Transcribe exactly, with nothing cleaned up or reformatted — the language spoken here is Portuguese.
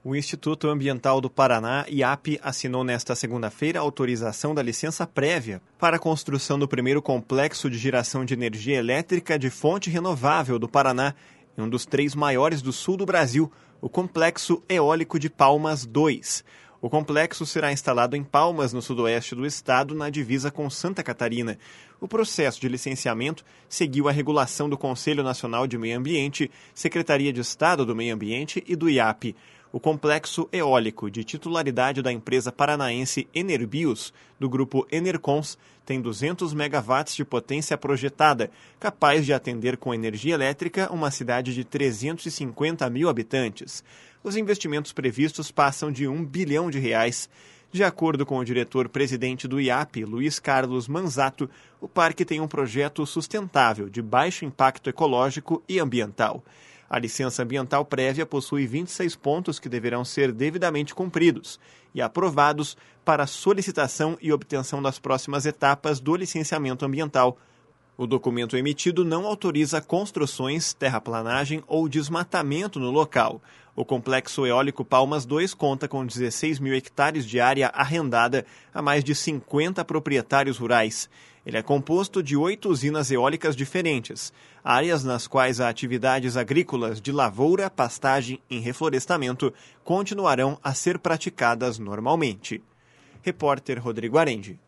O Instituto Ambiental do Paraná, I A P, assinou nesta segunda-feira a autorização da licença prévia para a construção do primeiro complexo de geração de energia elétrica de fonte renovável do Paraná, em um dos três maiores do sul do Brasil, o Complexo Eólico de Palmas dois. O complexo será instalado em Palmas, no sudoeste do estado, na divisa com Santa Catarina. O processo de licenciamento seguiu a regulação do Conselho Nacional de Meio Ambiente, Secretaria de Estado do Meio Ambiente e do I A P. O complexo eólico, de titularidade da empresa paranaense Enerbios, do grupo Enercons, tem duzentos megawatts de potência projetada, capaz de atender com energia elétrica uma cidade de trezentos e cinquenta mil habitantes. Os investimentos previstos passam de um bilhão de reais. De acordo com o diretor-presidente do I A P, Luiz Carlos Manzato, o parque tem um projeto sustentável, de baixo impacto ecológico e ambiental. A licença ambiental prévia possui vinte e seis pontos que deverão ser devidamente cumpridos e aprovados para solicitação e obtenção das próximas etapas do licenciamento ambiental. O documento emitido não autoriza construções, terraplanagem ou desmatamento no local. O Complexo Eólico Palmas dois conta com dezesseis mil hectares de área arrendada a mais de cinquenta proprietários rurais. Ele é composto de oito usinas eólicas diferentes, áreas nas quais as atividades agrícolas de lavoura, pastagem e reflorestamento continuarão a ser praticadas normalmente. Repórter Rodrigo Arendi.